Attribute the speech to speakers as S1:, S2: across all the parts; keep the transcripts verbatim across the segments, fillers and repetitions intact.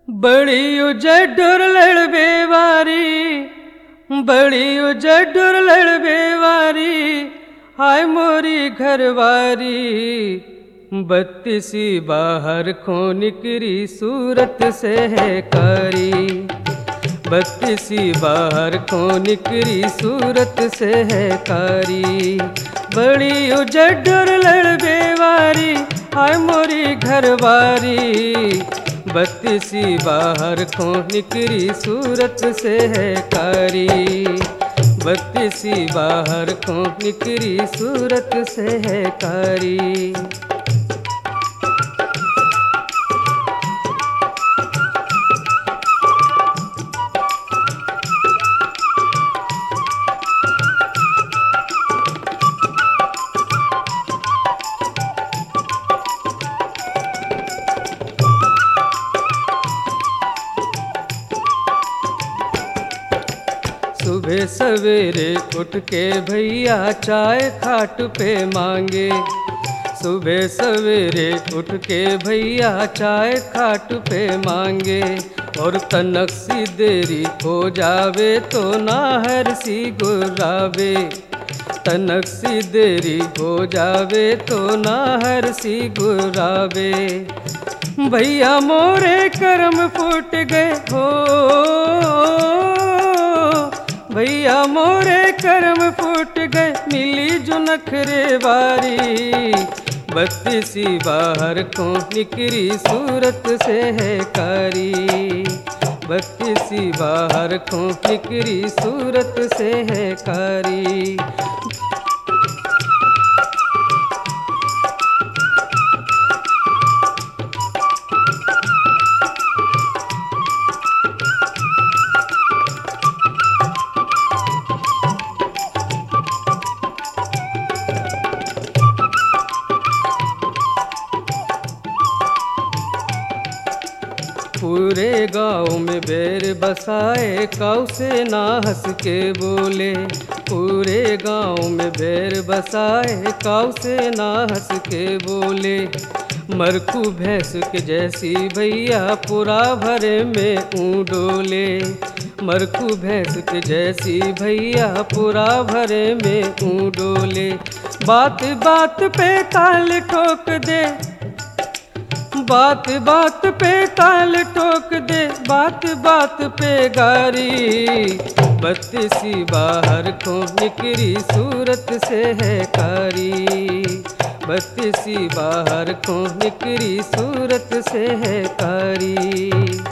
S1: बड़ी उजडुर लड़बे वारी, बड़ी उजडुर लड़बे वारी, हाय मोरी घरवारी। बत्तीसी बाहर खो निकरी सूरत से है कारी, बत्तीसी बाहर खो निकरी सूरत से है कारी। बड़ी उजडुर लड़बे वारी, हाय मोरी घरवारी। बत्तीसी बाहर खो निकरी सूरत से है कारी, बत्तीसी बाहर खो निकरी सूरत से है कारी। सुबह सवेरे उठ के भैया चाय खाट पे मांगे, सुबह सवेरे उठ के भैया चाय खाट पे मांगे। और तनक सी देरी हो जावे तो नाहर सी गुर्रावे, तनक सी देरी हो जावे तो नाहर सी गुर्रावे। भैया मोरे करम फूट गए हो, भैया मोरे करम फूट गए मिली जो नखरे बारी। बत्तीसी बाहर को निकरी सूरत से है कारी, बत्तीसी बाहर को निकरी सूरत से है कारी। पूरे गाँव में बैर बसाए काऊ से ना हंस के बोले, पूरे गाँव में बैर बसाए काऊ से ना हंस के बोले। मरकू भैंस के जैसी भैया पूरा भरे में ऊँ डोले, मरकू भैंस के जैसी भैया पूरा भरे में ऊँ डोले। बात बात पे ताल ठोक दे, बात बात पे ताल ठोक दे, बात बात पे गारी। बत्तीसी बाहर को निकरी सूरत से है कारी, बत्तीसी बाहर को निकरी सूरत से है कारी।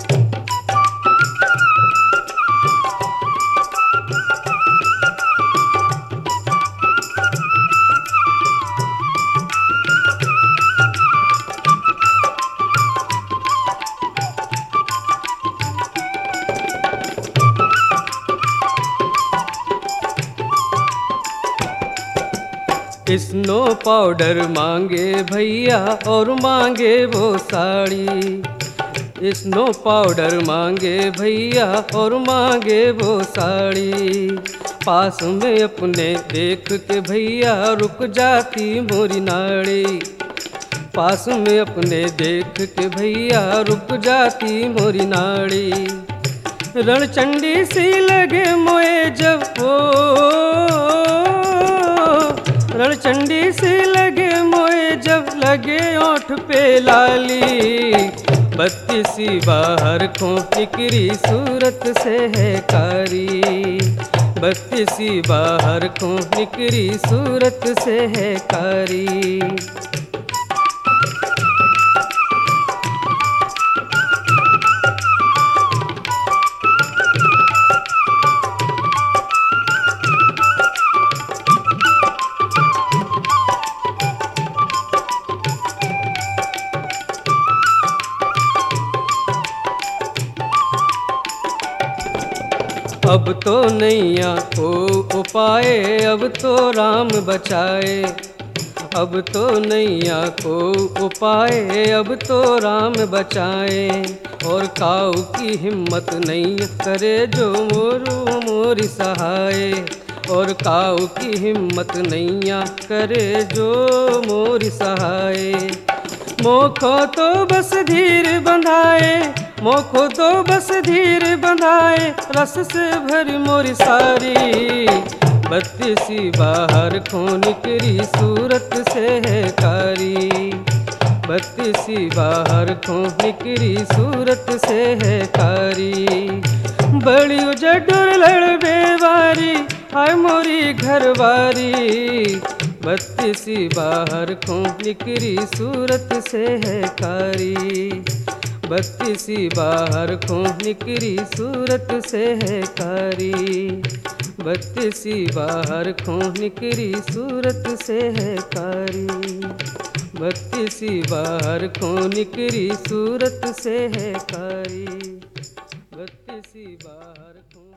S1: स्नो पाउडर मांगे भैया और मांगे वो साड़ी, स्नो पाउडर मांगे भैया और मांगे वो साड़ी। पास में अपने देख के भैया रुक जाती मोरी नाड़ी, पास में अपने देख के भैया रुक जाती मोरी नाड़ी। रणचंडी सी लगे मोए जब वो, रणचंडी से लगे मोए जब लगे ओठ पे लाली। बत्तीसी बाहर को निकरी सूरत से है कारी, बत्तीसी बाहर को निकरी सूरत से है कारी। अब तो नैया को उपाय, अब तो राम बचाए, अब तो नैया को उपाय, अब तो राम बचाए। और काऊ की हिम्मत नहीं करे जो मोरू मोरी सहाय, और काऊ की हिम्मत नैया करे जो मोरी सहाय। मोखो तो बस धीर बंधाए, मोखो दो बस धीर बंधाए, रस से भरी मोरी सारी। बत्तीसी बाहर खो निकरी, सूरत से है कारी। बत्तीसी बाहर खो निकरी, सूरत से है कारी। बड़ी उजड़ लड़ बेवारी, हाय मोरी घरवारी। बत्तीसी बाहर खो निकरी, सूरत से है कारी। बत्तीसी बाहर खो निकरी, सूरत से है कारी। बत्तीसी बाहर खो निकरी, सूरत से है कारी। बत्तीसी बाहर खो निकरी, सूरत से है कारी। बत्तीसी बाहर खो